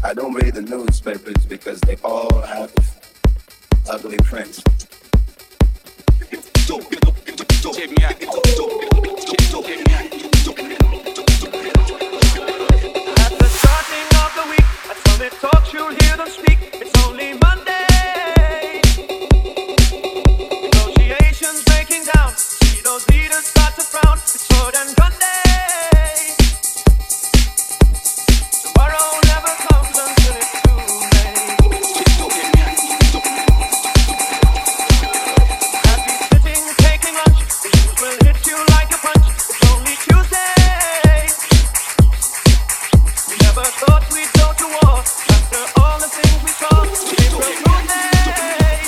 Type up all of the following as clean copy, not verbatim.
I don't read the newspapers because they all have ugly prints. At the starting of the week, at Summit Talks you'll hear them speak. It's only Monday. Negotiations breaking down. See those leaders start to frown. It's sword and gun day. Tomorrow never comes until it's too late. Happy sitting, taking lunch. The news will hit you like a punch. It's only Tuesday. We never thought we'd go to war. After all the things we saw, April Fool's Day.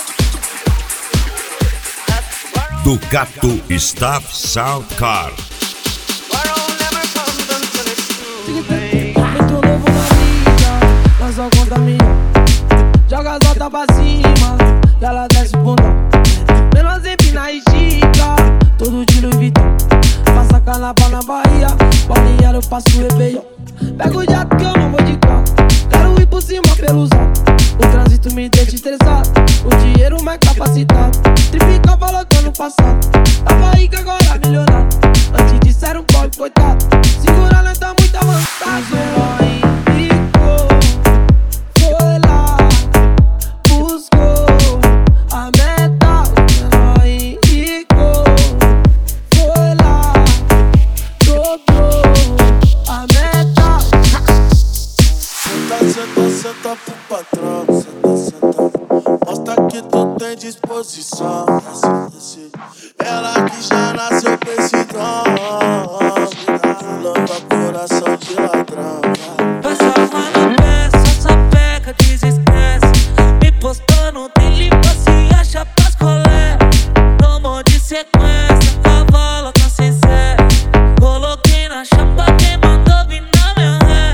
Ducato Staff Sound Car. Tomorrow never comes until it's too late. Muito novo na vida, mas só conta minha. Joga as notas pra cima, e ela desce o bundão. Menos empina e estica, tudo de Louis Vuitton. Passa carnaval na Bahia, Balneário eu passo o Réveillon. Pego o jato que eu não vou de carro, quero ir por cima pelo alto. O trânsito me deixa estressado, o dinheiro mais capacitado. Triplica valor que ano passado, tava rico agora milionário. Antes disseram pobre coitado, segura lenta muito avançado. Foi lá, buscou a meta, o menor enricou. Foi lá, dobrou a meta. Senta pro patrão, senta. Mostra que tu tem disposição. Ela que já nasceu com esse dom. Louca coração de ladrão. Passa na peça, sapeca, desestresse. Me postando, tem limpa, se acha pras colé. Tomou de sequência, cavalo tá sem sé. Coloquei na chapa, quem mandou vir na minha ré.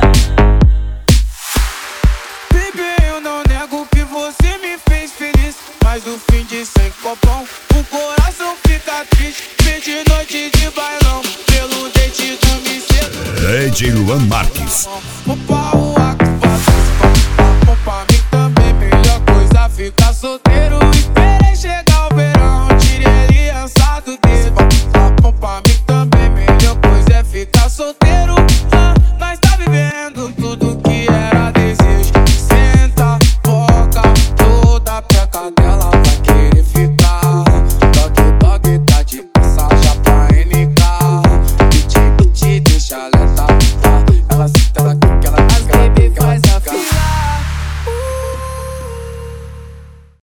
Baby, eu não nego que você me fez feliz. Mas no fim de 100 copão, o coração fica triste. Fim de noite de bailão, pelo dente do me cedo. DJ Luan Marques. O